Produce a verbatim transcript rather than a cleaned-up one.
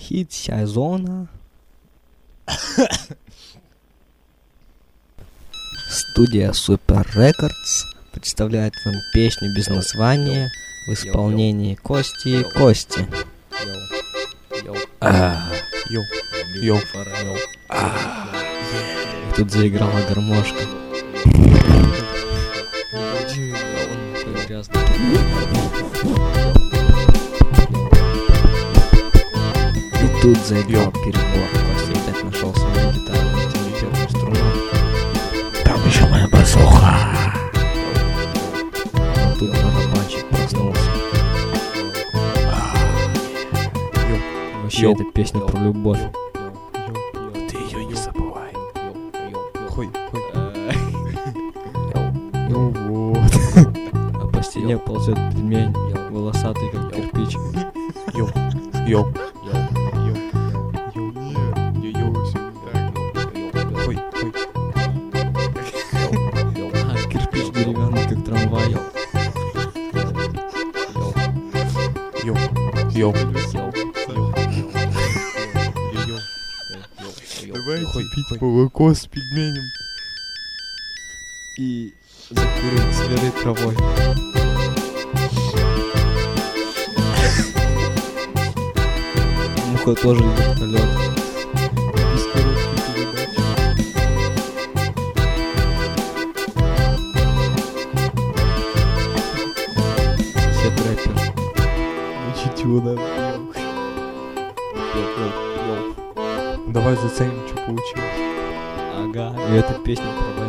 Хит сезона. Студия Super Records представляет вам песню без названия в исполнении Кости и Кости. Йоу, йоу, И тут заиграла гармошка. И тут заиграл перебор. Костя опять нашел свою гитару на первую струну. Там еще моя басуха. А тут барабанщик проснулся. Вообще Йоу. эта песня про любовь. Ты ее не забывай. Хой, хой. Ну вот. А по стене ползет пельмень, волосатый как кирпич. Йоу, йоу, йоу, йоу, йоу, хой, хой. А кирпич деревянный как трамвай. Йоу, йоу. Давайте пить молоко с пельменем. И закурить свежей травой. Муха тоже вертолет. Без короткой передачи. Сосед рэпер. Значит, его надо. Давай заценим, что получилось. Ага. И эта песня про